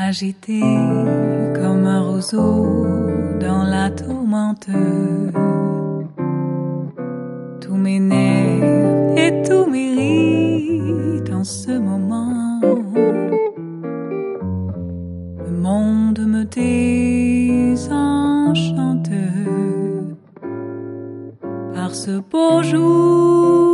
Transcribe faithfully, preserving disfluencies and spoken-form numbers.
agité comme un roseau dans la tourmente. Tous mes nerfs et tous mes rires en ce moment. Le monde me désenchante par ce beau jour.